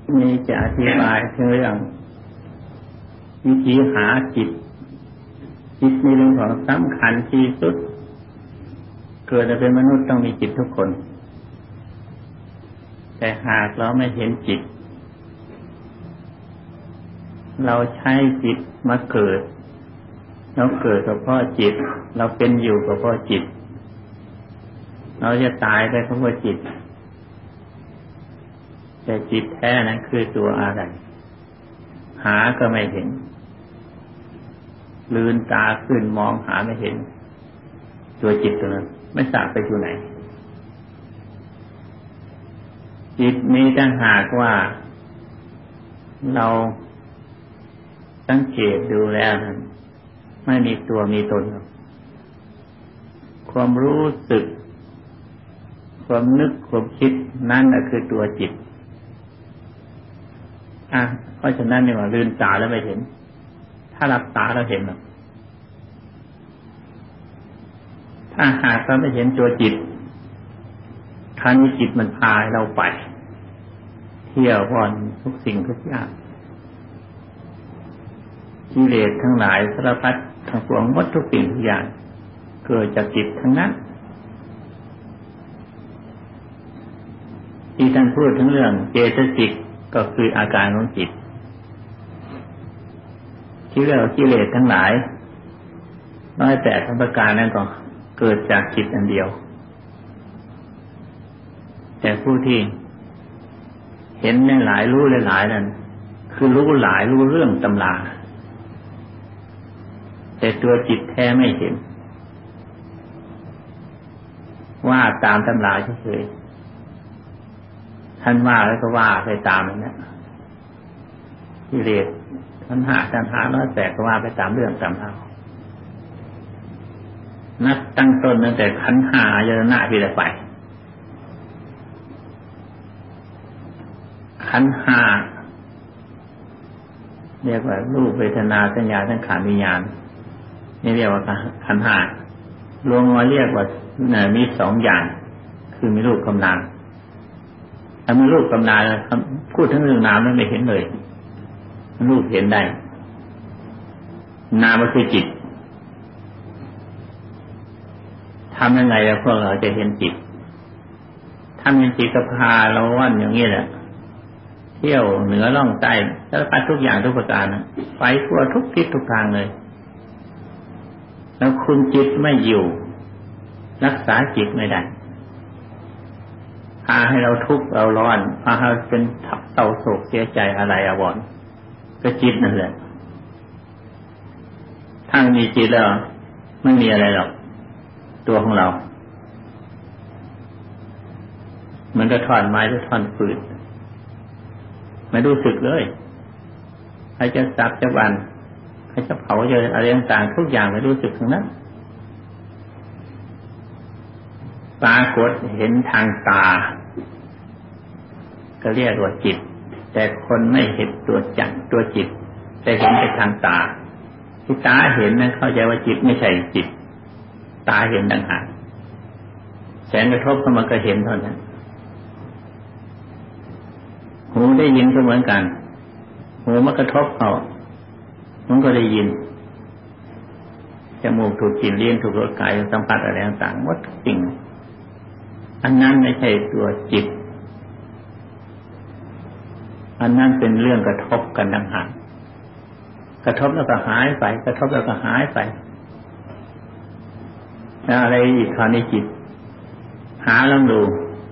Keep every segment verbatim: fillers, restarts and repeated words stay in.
มีจะอธิบายถึงเรื่องวิธีหาจิตจิตในเรื่องของสำคัญที่สุดเกิดมาเป็นมนุษย์ต้องมีจิตทุกคนแต่หากเราไม่เห็นจิตเราใช้จิตมาเกิดเราเกิดก็เพราะจิตเราเป็นอยู่ก็เพราะจิตเราจะตายไปก็เพราะจิตแต่จิตแท้นั้นคือตัวอะไรหาก็ไม่เห็นลืนตาขึ้นมองหาไม่เห็นตัวจิตตัวนั้นไม่ทราบไปอยู่ไหนจิตนี้ถ้าหากว่าเราสังเกตดูแล้วนั้นไม่มีตัวมีตนความรู้สึกความนึกความคิดนั่นแหละคือตัวจิตอ่ะเพราะฉะนั้นเนี่ยว่าลืมตาแล้วไม่เห็นถ้าหลับตาเราเห็นหรอกถ้าหากเราไม่เห็นตัวจิตคราวนี้จิตมันพาเราไปเที่ยวว่อนทุกสิ่งทุกอย่างกิเลสทั้งหลายสารพัดทั้งปวงหมดทุกสิ่งทุกอย่างเกิดจากจิตทั้งนั้นที่ท่านพูดถึงเรื่องเจตสิกก็คืออาการของจิตที่เรียกว่ากิเลสทั้งหลายน้อยแต่ทั้งประการนั้นก็เกิดจากจิตอันเดียวแต่ผู้ที่เห็นในหลายรู้หลายๆนั้นคือรู้หลายรู้เรื่องตำราแต่ตัวจิตแท้ไม่เห็นว่าตามตำราเฉยๆท่านว่าแล้วก็ว่าไปตามนั้นนะกิเลสท่านหาท่านหาน้อยแต่ก็ว่าไปตามเรื่องตามราวนับตั้งต้นตั้งแต่ขันธ์ห้าอายตนะที่ไปขันธ์ห้าเรียกว่ารูปเวทนาสัญญาสังขารวิญญาณนี่เรียกว่าขันธ์ห้ารวมมาเรียกว่ามีสองอย่างคือมีรูปกับนามถ้ามีรูปกับนามพูดถึงเรื่องนามนั้นไม่เห็นเลยรูปเห็นได้นามก็คือจิตทำยังไงแล้วพวกเราจะเห็นจิตทำเป็นจิตก็พาเราว่อนอย่างนี้แหละเที่ยวเหนือล่องใต้สารพัดทุกอย่างทุกประการนะไปทั่วทุกทิศทุกทางเลยแล้วคุมจิตไม่อยู่รักษาจิตไม่ได้พาให้เราทุกข์เราร้อนพาให้เราเป็นเศร้าโศกเสียใจอะไรอาวรณ์ก็จิตนั่นแหละถ้ามีจิตแล้วไม่มีอะไรหรอกตัวของเรามันก็ท่อนไม้หรือท่อนฟืนไม่รู้สึกเลยใครจะสับจะวันใครจะเผาจะอะไรต่างๆทุกอย่างไม่รู้สึกทั้งนั้นปรากฏเห็นทางตาก็เรียกว่าจิตแต่คนไม่เห็นตัวจักตัวจิตแต่เห็นแต่ทางตาที่ตาเห็นนั้นเข้าใจว่าจิตไม่ใช่จิตตาเห็นต่างหากแสงกระทบเข้ามาก็เห็นเท่านั้นหูได้ยินก็เหมือนกันหูมันกระทบเข้ามันก็ได้ยินจมูกถูกกลิ่นลิ้นถูกรสกายสัมผัสอะไรต่างๆหมดสิ่งอันนั้นไม่ใช่ตัวจิตอันนั้นเป็นเรื่องกระทบกันต่างหากกระทบแล้วก็หายไปกระทบแล้วก็หายไปแล้วอะไรอีกคราวนี้จิตหาลองดู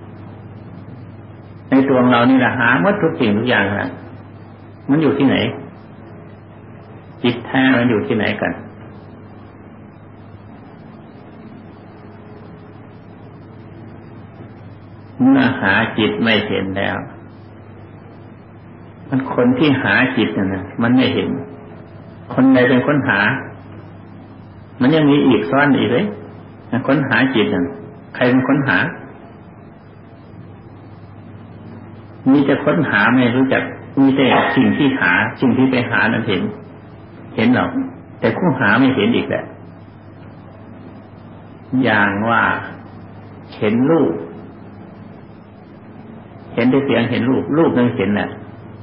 ในตัวของเรานี่แหละหาหมดทุกสิ่งทุกอย่างนะมันอยู่ที่ไหนจิตแท้มันอยู่ที่ไหนกันเมื่อหาจิตไม่เห็นแล้วมันคนที่หาจิตนั่นนะมันไม่เห็นคนใดเป็นคนหามันยังมีอีกซ้อนอีกเลยค้นหาจิตนั่นใครเป็นค้นหามีแต่ค้นหาไม่รู้จักมีแต่สิ่งที่หาสิ่งที่ไปหานั้นเห็นเห็นหรอกแต่ผู้หาไม่เห็นอีกแหละอย่างว่าเห็นรูปเห็นได้เสียงเห็นรูปรูปนั้นเห็นแหละ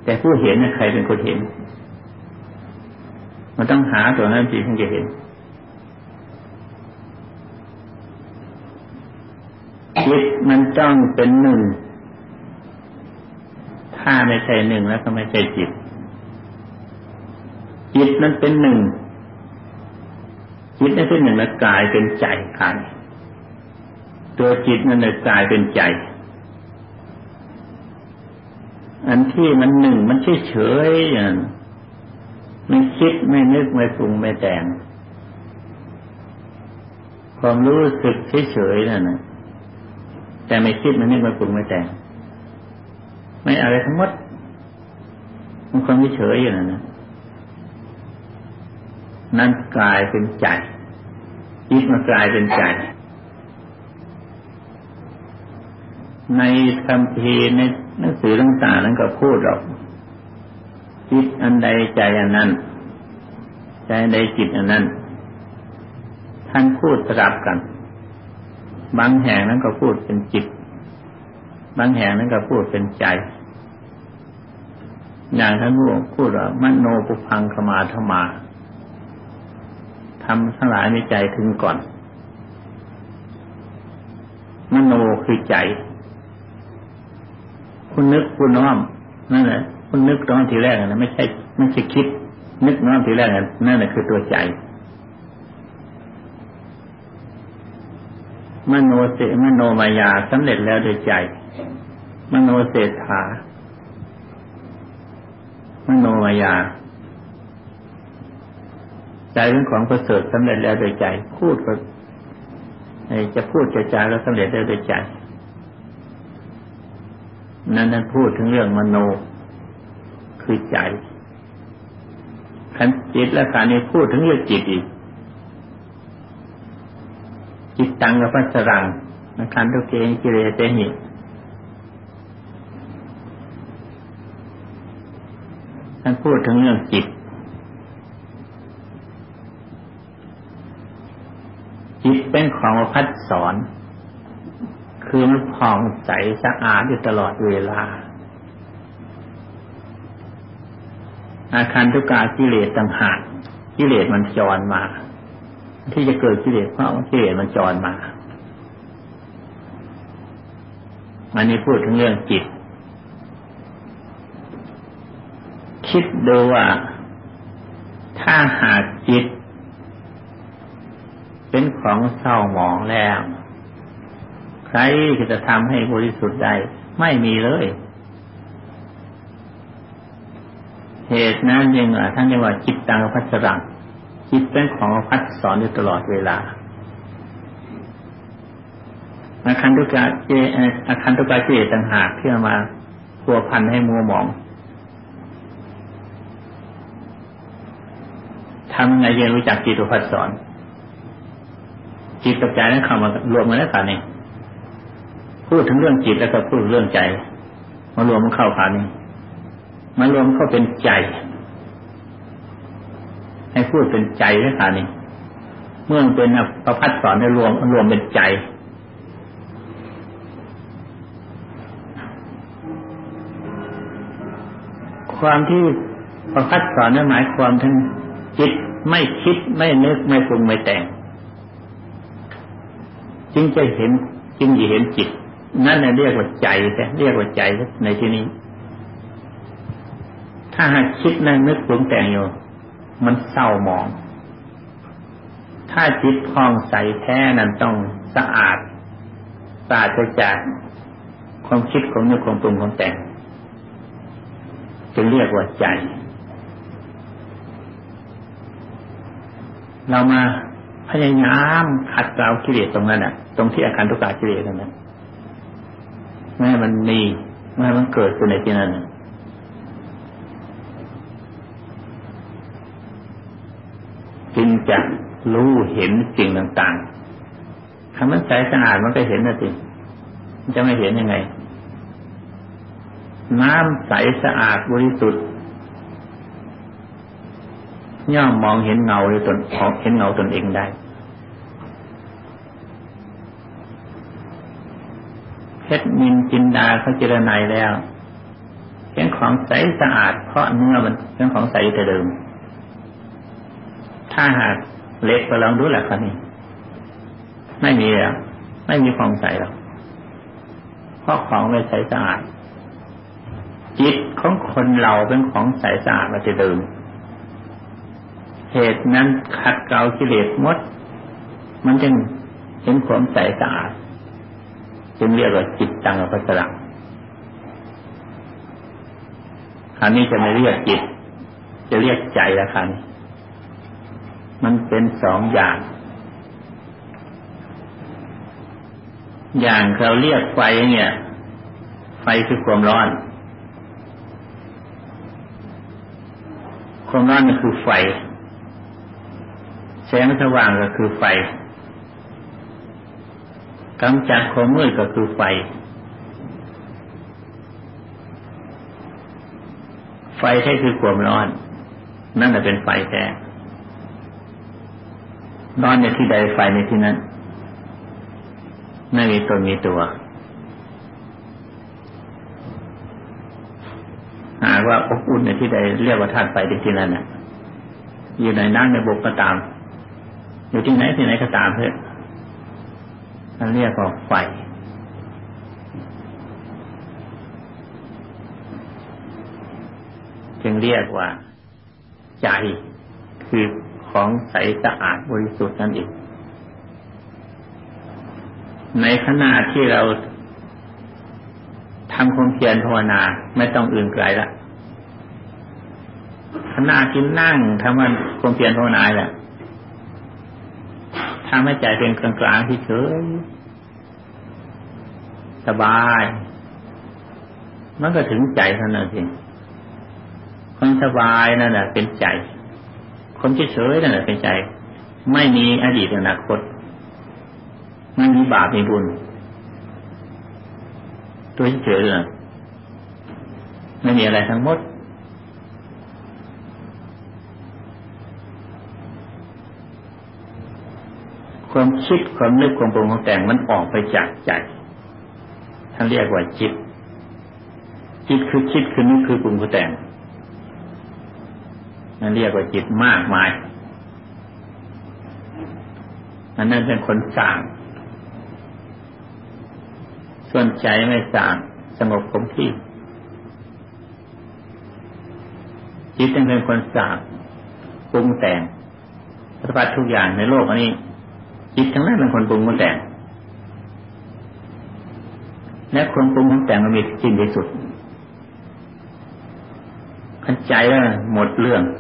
แต่ผู้เห็นนะใครเป็นคนเห็นมันต้องหาตัวนั้นสิถึงจะเห็นจิตมันต้องเป็นหนึ่งถ้าไม่ใช่หนึ่งแล้วก็ไม่ใช่จิตจิตนั้นเป็นหนึ่งจิตนั้นเป็นหนึ่งแล้วกลายเป็นใจกลายตัวจิตนั้นเลยกลายเป็นใจอันที่มันหนึ่งมันเฉยๆอย่างไม่คิดไม่นึกไม่ปรุงไม่แต่งความรู้สึกเฉยๆนั่นนะแต่ไม่คิดไม่นึกไม่ปรุงไม่แต่งไม่อะไรทั้งหมดมันความเฉยอย่างนั้นนะนั่นกลายเป็นใจจิตมันกลายเป็นใจในคัมภีร์ในหนังสือต่างๆนั้นก็พูดหรอกจิตอันใดใจอันนั้นใจอันใดจิตอันนั้นท่านพูดสลับกันบางแห่งนั้นก็พูดเป็นจิตบางแห่งนั้นก็พูดเป็นใจอย่างท่านพูดพูดว่ามโนปุพังคมาธมาทำทั้งหลายในใจถึงก่อนมโนคือใจคุณนึกคุณน้อมนั่นแหละคุณนึกตอนทีแรกนะไม่ใช่ไม่ใช่คิดนึกน้อมทีแรกนั่นแหละคือตัวใจมโนเสมโนมายาสำเร็จแล้วโดยใจมโนเศรษฐามโนมายาใจเป็นของประเสริฐสำเร็จแล้วโดยใจพูดก็จะพูดจะจาแล้วสำเร็จได้โดยใจนั่นนั่นพูดถึงเรื่องมโนคือใจขันจิตและขันนี้พูดถึงเรื่องจิตอีกจิตตังกับปัสสรังขันตุเกงกิเลสเตหิท่านพูดถึงเรื่องจิตจิตเป็นของพัดสอนคือมันผ่องใสสะอาดอยู่ตลอดเวลาอาคันตุกากิเลสต่างหากกิเลสมันจรมาที่จะเกิดกิเลสเพราะกิเลสมันจรมาอันนี้พูดถึงเรื่องจิตคิดดูว่าถ้าหากจิตเป็นของเศร้าหมองแล้วใครจะทำให้บริสุทธิ์ได้ไม่มีเลยเหตุนั้นจึงท่านเรียกว่าจิตตังพัสสรังจิตเป็นของพัดสอนอยู่ตลอดเวลาอาคันตุกะเจอาคันตุกะเจต่างหากที่มาพัวพันให้มัวหมองทำไงจะรู้จักจิตพัดสอนจิตกับใจนั้นเข้ามารวมกันแล้วกันนี่พูดถึงเรื่องจิตแล้วก็พูดเรื่องใจมารวมมันเข้ากันนี่มารวมเข้าเป็นใจให้พูดเป็นใจแล้วกันนี่เมื่อเป็นประพัดสอนให้รวมรวมเป็นใจความที่ประพัดสอนนั้นหมายความถึงจิตไม่คิดไม่นึกไม่ปรุงไม่แต่งจึงจะเห็นจึงจะเห็นจิตนั่นเรียกว่าใจแต่เรียกว่าใจในที่นี้ถ้าหากคิดนั่งนึกปรุงแต่งอยู่มันเศร้าหมองถ้าจิตผ่องใสแท้นั้นต้องสะอาดปราศจากความคิดของนึกของปรุงของแต่งจึงเรียกว่าใจเรามาพยายามขัดเกลากิเลสตรงนั้นน่ะตรงที่อาการทุกข์กิเลสนั่นน่ะไม่ให้มันมีไม่ให้มันเกิดขึ้นในที่นั้นจึงจะรู้เห็นสิ่งต่างๆถ้ามันใสสะอาดมันก็เห็นนะสิมันจะไม่เห็นยังไงน้ำใสสะอาดบริสุทธิ์ย่อมมองเห็นเงาในตนเห็นเงาตนเองได้เพชรนินจินดาเขาเจรไนแล้วเเป็นของใสสะอาดเพราะเนื้อมันเป็นของใสแต่เดิมถ้าหากเล็กก็ลองดูแหละครับนี่ไม่มีแล้วไม่มีของใสหรอกเพราะของไม่ใสสะอาดจิตของคนเราเป็นของใสสะอาดมาแต่เดิมเหตุนั้นขัดเกลากิเลสหมดมันจึงเห็นความใสสะอาดจึงเรียกว่าจิตตังอภัสสะคราวนี้จะไม่เรียกจิตจะเรียกใจละครับมันเป็นสองอย่างอย่างเราเรียกไฟเนี่ยไฟคือความร้อนความร้อนก็คือไฟแสงสว่างก็คือไฟกำจัดความมืดก็คือไฟไฟแท้คือความร้อนนั่นแหละเป็นไฟแท้ร้อนในที่ใดไฟในที่นั้นไม่มีตนมีตัวหากว่าอบอุ่นในที่ใดเรียกว่าธาตุไฟในที่นั้นน่ะอยู่ในน้ำในบกก็ตามอยู่ที่ไหนที่ไหนก็ตามเถอะนั่นเรียกว่าไฟจึงเรียกว่าใจคือของใสสะอาดบริสุทธิ์นั่นเองในขณะที่เราทำความเพียรภาวนาไม่ต้องอื่นไกลละขณะที่นั่งทำความเพียรภาวนาแหละทำให้ใจเป็นกลางๆที่เฉยสบายมันก็ถึงใจเท่านั้นเองคนสบายนั่นแหละเป็นใจคนเฉยๆนั่นแหละเป็นใจไม่มีอดีตอนาคตไม่มีบาปมีบุญตัวเฉยๆเลยไม่มีอะไรทั้งหมดความคิดความนึกความปรุงความแต่งมันออกไปจากใจท่านเรียกว่าจิตจิตคือคิดคือนึกคือปรุงคือแต่งนั่นเรียกว่าจิตมากมายอันนั้นเป็นคนสร้างส่วนใจไม่สร้างสงบคงที่จิตเป็นคนสร้างปรุงแต่งสารพัดทุกอย่างในโลกอันนี้จิตทั้งนั้นเป็นคนปรุงคนแต่งและคนปรุงคนแต่งมันมีจริงที่สุดขันใจแล้วหมดเรื่อง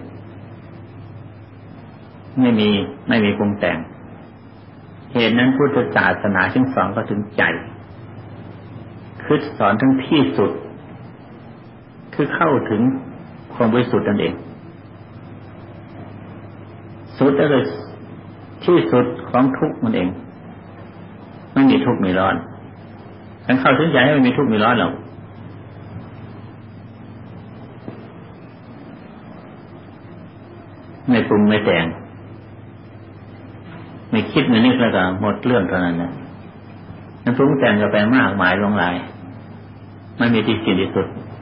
ไม่มีไม่มีปรุงแต่งเหตุนั้นพุทธศาสนาจึงสอนก็ถึงใจคือสอนทั้งที่สุดคือเข้าถึงความบริสุทธิ์นั่นเองสุดก็คือที่สุดของทุกข์มันเองไม่มีทุกข์มีร้อนการเข้าถึงใจให้ไม่มีทุกข์มีร้อนหรอกไม่ปรุงไม่แต่งไม่คิดไม่นึกแล้วก็หมดเรื่องเท่านั้นนะมันปรุงแต่งก็ไปมากมายหลงหลายไม่มีที่สิ้นที่สุด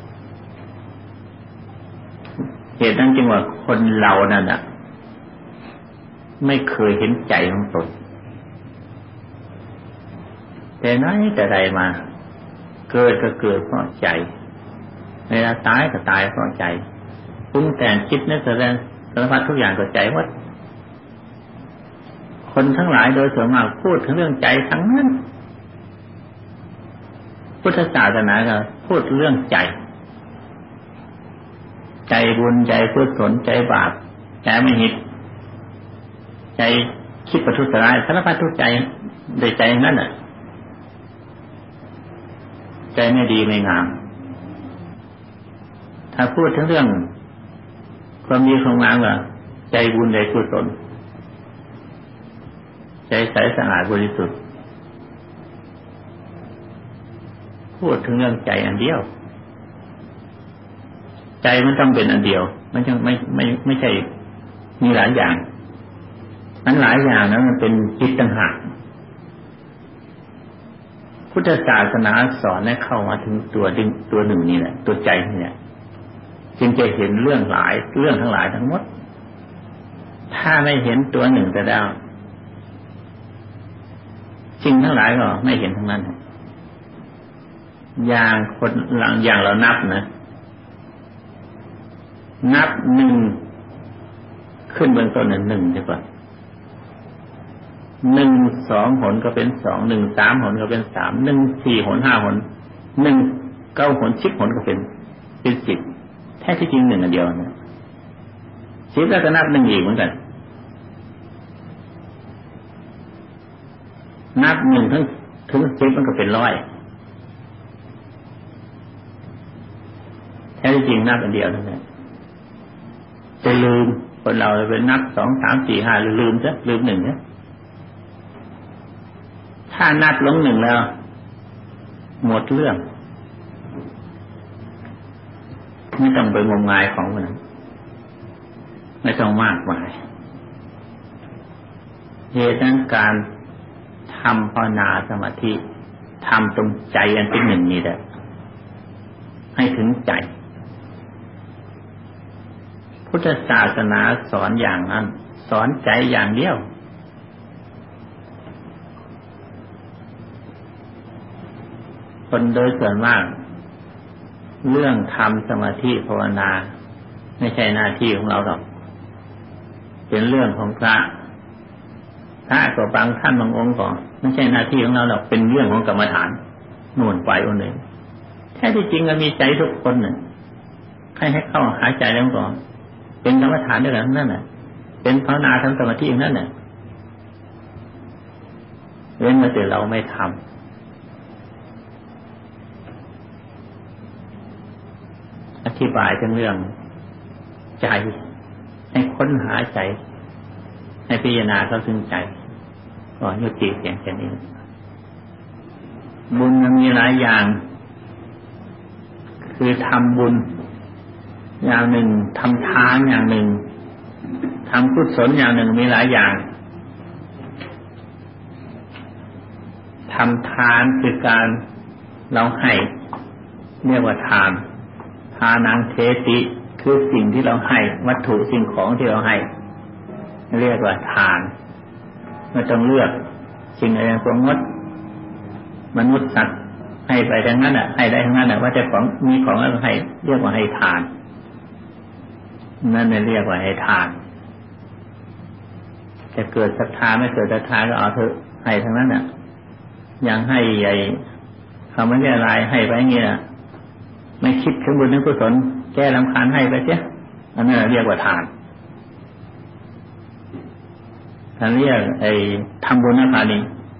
เหตุนั้นจึงว่าคนเรานั่นน่ะไม่เคยเห็นใจของตนแต่ไหนแต่ใดมาเกิดก็เกิดเพราะใจเวลาตายก็ตายเพราะใจปรุงแต่งคิดนึกแสดงสารพัดทุกอย่างก็ใจวัดคนทั้งหลายโดยส่วนมากพูดถึงเรื่องใจทั้งนั้นพุทธศาสนาก็พูดเรื่องใจใจบุญใจกุศลใจบาปใจไม่หิตใจคิดประทุษร้ายสารพัดทุกใจโดยใจนั่นน่ะใจไม่ดีไม่งามถ้าพูดถึงเรื่องความดีความงามก็ใจบุญใจกุศลใจใสสะอาดบริสุทธิ์พูดถึงเรื่องใจอันเดียวใจมันต้องเป็นอันเดียวมันจะไม่ไม่ไม่ใช่มีหลายอย่างมันหลายอย่างนะมันเป็นจิตต่างหากพุทธศาสนาสอนให้เข้ามาถึงตัวดึงตัวหนึ่งนี่แหละตัวใจนี่แหละจึงจะเห็นเรื่องหลายเรื่องทั้งหลายทั้งหมดถ้าไม่เห็นตัวหนึ่งแต่แล้วสิ่งทั้งหลายก็ไม่เห็นทั้งนั้นอย่างคนหลังอย่างเรานับนะนับหนึ่งขึ้นเบื้องต้นหนึ่งดีกว่าหนึ่งสองหนก็เป็นสองหนึ่งสามหนก็เป็นสามหนึ่งสี่หนห้าหนหนึ่งเก้าหนสิบหนก็เป็นเป็นสิบแท้ที่จริงหนึ่งอันเดียวนะสิบแล้วก็นับหนึ่งอีกเหมือนกันนับหนึ่งถึงถึงสิบมันก็เป็นร้อยแท้ที่จริงนับอันเดียวนั่นแหละจะลืมคนเราไปนับสองสามสี่ห้าหรือลืมซะลืมหนึ่งเนี่ยถ้านับลงหนึ่งแล้วหมดเรื่องไม่ต้องไปงมงายของมันไม่ต้องมากมายเหตุนั้นการทำภาวนาสมาธิทำตรงใจอันเป็นหนึ่งนี่แหละให้ถึงใจพุทธศาสนาสอนอย่างนั้นสอนใจอย่างเดียวคนโดยส่วนมากเรื่องทำสมาธิภาวนาไม่ใช่หน้าที่ของเราหรอกเป็นเรื่องของพระพระก็บางท่านบางองค์ก็ไม่ใช่หน้าที่ของเราหรอกเป็นเรื่องของกรรมฐานนู่นไปอันหนึ่งแท้ที่จริงมันมีใจทุกคนน่ะใครให้เข้าหาใจแล้วก็เป็นกรรมฐานด้วยกันนั่นน่ะเป็นภาวนาทำสมาธินั่นน่ะเว้นแต่เราไม่ทำอธิบายถึงเรื่องใจให้ค้นหาใจให้พิจารณาเข้าถึงใจก็ยุติเพียงแค่นี้บุญมันมีหลายอย่างคือทำบุญอย่างหนึ่งทำทานอย่างหนึ่งทำกุศลอย่างหนึ่งมีหลายอย่างทำทานคือการเราให้เรียกว่าทานทานังเทติคือสิ่งที่เราให้วัตถุสิ่งของที่เราให้เรียกว่าทานไม่ต้องเลือกสิ่งอะไรพวกงดมนุษย์สัตว์ให้ไปทั้งนั้นอ่ะให้ได้ทั้งนั้นอ่ะว่าแต่ของมีของอะไรให้เรียกว่าให้ทานนั่นเรียกว่าให้ทานจะเกิดศรัทธาไม่เกิดศรัทธาก็เอาเถอะให้ทั้งนั้นอ่ะอย่างให้ใหญ่เขาไม่ได้อะไรให้ไปเงี้ยไม่คิดถึงบุญถึงกุศลแก้รำคาญให้ไปเสียอันนั้นเรียกว่าทานท่านเรียกไอ้ทำบุญนะคะนี่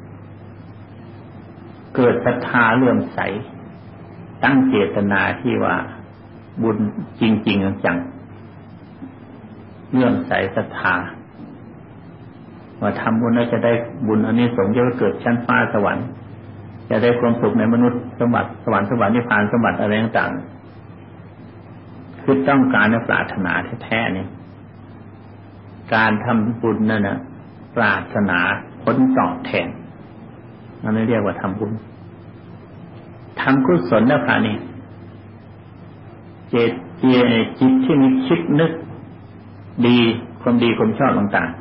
เกิดศรัทธาเลื่อมใสตั้งเจตนาที่ว่าบุญจริงๆจังเลื่อมใสศรัทธาว่าทำบุญแล้วจะได้บุญอันนี้สงฆ์จะเกิดชั้นฟ้าสวรรค์จะได้ความสุขในมนุษย์สมบัติสวรรค์สวรรค์นิพพานสมบัติอะไรต่างๆคือต้องการและปรารถนาแท้ๆนี่การทำบุญนั่นน่ะปรารถนาผลตอบแทนนั่นเรียกว่าทำบุญทำกุศลแล้วค่ะนี่เจตเจจิตที่มีคิดนึกดีความดีความชอบต่าง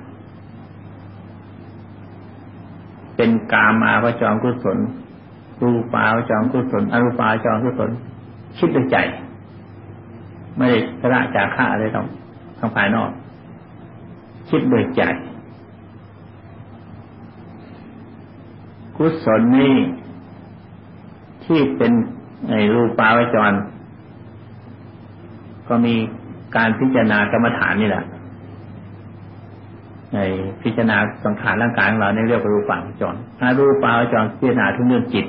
ๆเป็นกามาวจรกุศลรูปาวจรกุศลอรูปาวจรกุศลคิดด้วยใจไม่ได้กระจาค่าอะไรต้องทางภายนอกคิดด้วยใจกุศลนี่ที่เป็นไอ้รูปาวจรก็มีการพิจารณากรรมฐานนี่แหละในพิจารณาสังขารร่างกายของเราในเรียกว่ารูปาวจรถ้ารูปาวจรพิจารณาถึงเรื่องจิต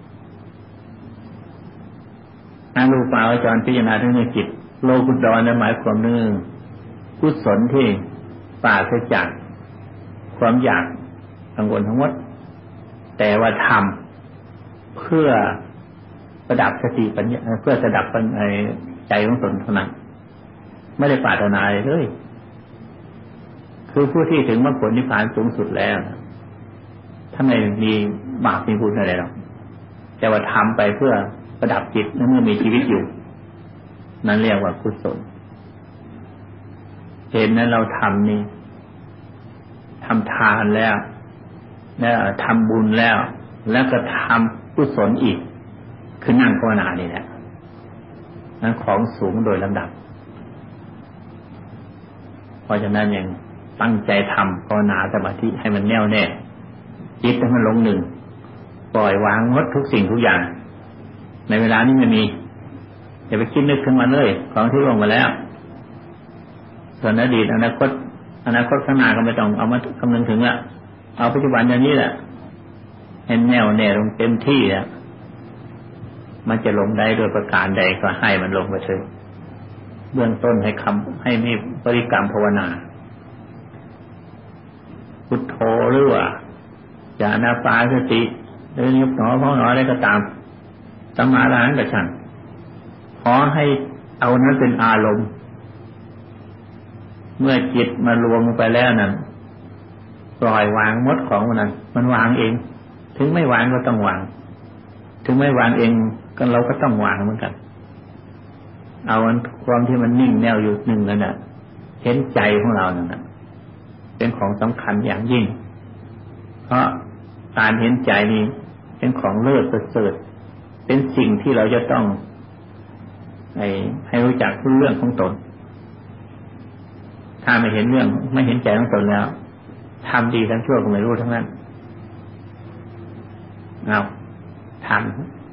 ถ้ารูปาวจรพิจารณาถึงเรื่องจิตโลกุตตรหมายความนึงกุศลที่ปราศจากความอยากกังวลทั้งหมดแต่ว่าทำเพื่อประดับสติปัญญาเพื่อประดับใจของตนเท่านั้นไม่ได้ปรารถนาเลยคือผู้ที่ถึงมรรคผลนิพพานสูงสุดแล้วถ้าไม่มีบาปมีบุญอะไรหรอกแต่ว่าทำไปเพื่อประดับจิตเมื่อมีชีวิตอยู่นั่นเรียกว่ากุศลเห็นนั้นเราทำนี่ทำทานแล้วแล้วทำบุญแล้วแล้วก็ทำกุศลอีกคือนั่งภาวนานี่แหละนั่นของสูงโดยลำดับเพราะฉะนั้นยังตั้งใจทำภาวนาสมาธิให้มันแน่วแน่จิตให้มันลงหนึ่งปล่อยวางงดทุกสิ่งทุกอย่างในเวลานี้ไม่มีอย่าไปคิดนึกถึงมันเลยของที่ล่วงมาแล้วส่วนอดีตอนาคตอนาคตข้างหน้าก็ไม่ต้องเอามาคำนึงถึงละเอาปัจจุบันอย่างนี้แหละให้แน่วแน่ลงเต็มที่แล้วมันจะลงได้โดยประการใดก็ให้มันลงไปเถอะเบื้องต้นให้คำให้มีบริกรรมภาวนาพุทโธหรือว่าญาณปาสติหรือยุบหนอพองหนออะไรก็ตามสัมมาอรหังกับฉันขอให้เอานั้นเป็นอารมณ์เมื่อจิตมารวมลงไปแล้วนั้นปล่อยวางหมดของมันนั้นมันวางเองถึงไม่วางก็ต้องวางถึงไม่วางเองก็เราก็ต้องวางเหมือนกันเอาความที่มันนิ่งแน่วอยู่หนึ่งนั่นน่ะเห็นใจของเรานั่นน่ะเป็นของสำคัญอย่างยิ่งเพราะการเห็นใจนี้เป็นของเลิศประเสริฐเป็นสิ่งที่เราจะต้องให้ให้รู้จักเรื่องของตนถ้าไม่เห็นเรื่องไม่เห็นใจของตนแล้วทำดีทั้งชั่วก็ไม่รู้ทั้งนั้นเอาทำ